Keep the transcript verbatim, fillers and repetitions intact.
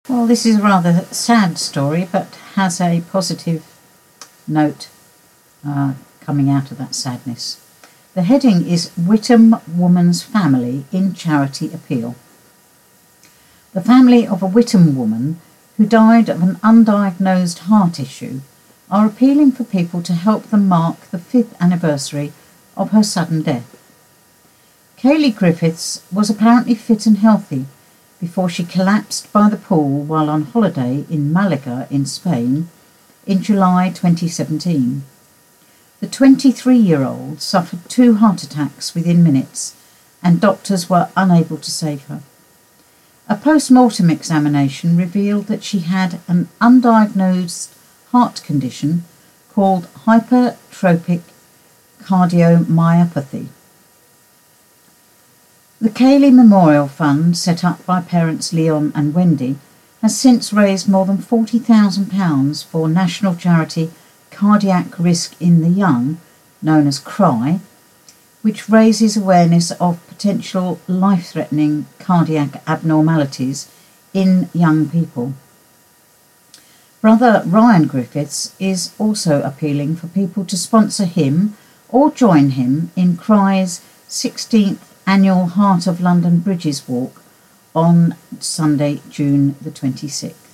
Well, this is a rather sad story, but has a positive note uh, coming out of that sadness. The heading is Whittam Woman's Family in Charity Appeal. The family of a Whittam woman who died of an undiagnosed heart issue are appealing for people to help them mark the fifth anniversary of her sudden death. Kayleigh Griffiths was apparently fit and healthy before she collapsed by the pool while on holiday in Malaga in Spain in July twenty seventeen. The twenty-three-year-old suffered two heart attacks within minutes, and doctors were unable to save her. A post-mortem examination revealed that she had an undiagnosed heart condition called hypertrophic cardiomyopathy. The Kayleigh Memorial Fund, set up by parents Leon and Wendy, has since raised more than forty thousand pounds for national charity Cardiac Risk in the Young, known as CRY, which raises awareness of potential life-threatening cardiac abnormalities in young people. Brother Ryan Griffiths is also appealing for people to sponsor him or join him in CRY's sixteenth annual Heart of London Bridges Walk on Sunday, June the twenty-sixth.